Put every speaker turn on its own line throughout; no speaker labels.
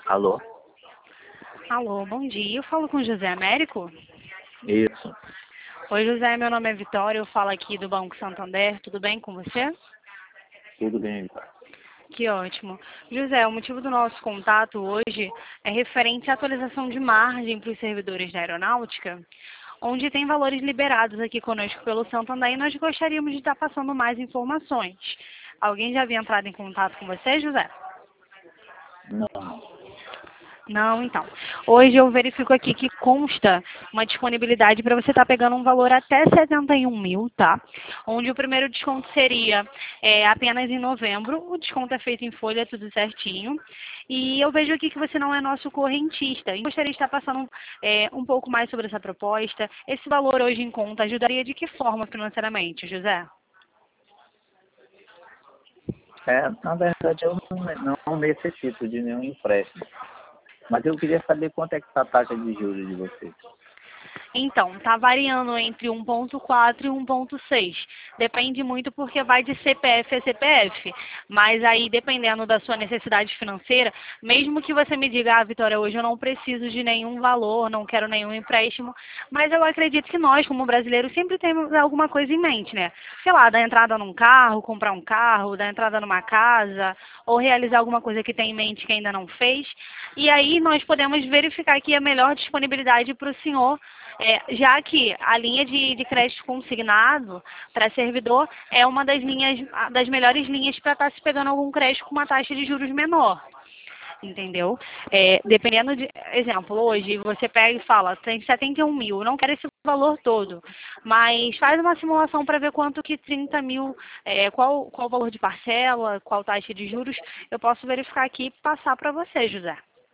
Alô?
Alô, bom dia. Eu falo com José Américo?
Isso.
Oi, José, meu nome é Vitória, eu falo aqui do Banco Santander. Tudo bem com você?
Tudo bem, Vitória?
Que ótimo. José, o motivo do nosso contato hoje é referente à atualização de margem para os servidores da aeronáutica, onde tem valores liberados aqui conosco pelo Santander e nós gostaríamos de estar passando mais informações. Alguém já havia entrado em contato com você, José?
Não.
Não, então. Hoje eu verifico aqui que consta uma disponibilidade para você estar pegando um valor até 71 mil, tá? Onde o primeiro desconto seria apenas em novembro. O desconto é feito em folha, tudo certinho. E eu vejo aqui que você não é nosso correntista. E gostaria de estar passando um pouco mais sobre essa proposta. Esse valor hoje em conta ajudaria de que forma financeiramente, José?
Na verdade, eu não necessito de nenhum empréstimo. Mas eu queria saber quanto é que está a taxa de juros de vocês.
Então, está variando entre 1,4 e 1,6. Depende muito porque vai de CPF a CPF. Mas aí, dependendo da sua necessidade financeira, mesmo que você me diga, Vitória, hoje eu não preciso de nenhum valor, não quero nenhum empréstimo, mas eu acredito que nós, como brasileiros, sempre temos alguma coisa em mente, né? Sei lá, dar entrada num carro, comprar um carro, dar entrada numa casa, ou realizar alguma coisa que tem em mente que ainda não fez. E aí nós podemos verificar aqui a melhor disponibilidade para o senhor, já que a linha de crédito consignado para servidor é uma das linhas, das melhores linhas para estar se pegando algum crédito com uma taxa de juros menor. Entendeu? Dependendo de, exemplo, hoje você pega e fala, tem 71 mil, eu não quero esse valor todo, mas faz uma simulação para ver quanto que 30 mil, qual o valor de parcela, qual taxa de juros, eu posso verificar aqui e passar para você, José.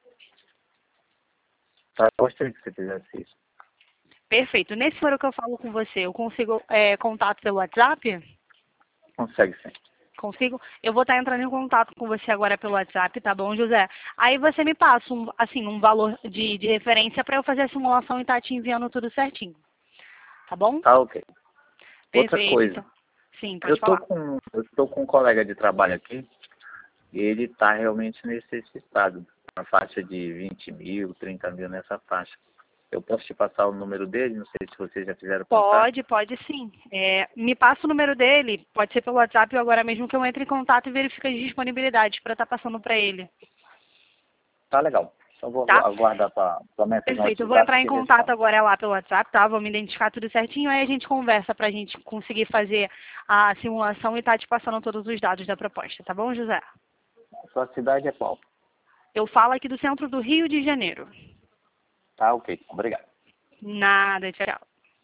Tá, gostaria que você fizesse isso.
Perfeito. Nesse número que eu falo com você, eu consigo contato pelo WhatsApp?
Consegue sim.
Consigo? Eu vou estar entrando em contato com você agora pelo WhatsApp, tá bom, José? Aí você me passa um valor de referência para eu fazer a simulação e estar te enviando tudo certinho. Tá bom?
Tá, ok. Outra
Perfeito,
coisa.
então. Sim,
Eu
pode
tô
falar.
com, eu tô com um colega de trabalho aqui e ele está realmente necessitado. Na faixa de 20 mil, 30 mil nessa faixa. Eu posso te passar o número dele? Não sei se vocês já fizeram contato.
Pode sim. Me passa o número dele, pode ser pelo WhatsApp ou agora mesmo que eu entre em contato e verifique as disponibilidades para estar passando para ele.
Tá legal. Então vou
Tá?
aguardar tua mensagem no
Perfeito, eu vou
WhatsApp
entrar
e
em
te
contato
respondo.
agora lá pelo WhatsApp, tá? Vou me identificar tudo certinho, aí a gente conversa pra gente conseguir fazer a simulação e tá te passando todos os dados da proposta, tá bom, José?
Sua cidade é qual?
Eu falo aqui do centro do Rio de Janeiro.
Tá, ok. Obrigado.
Nada, tchau.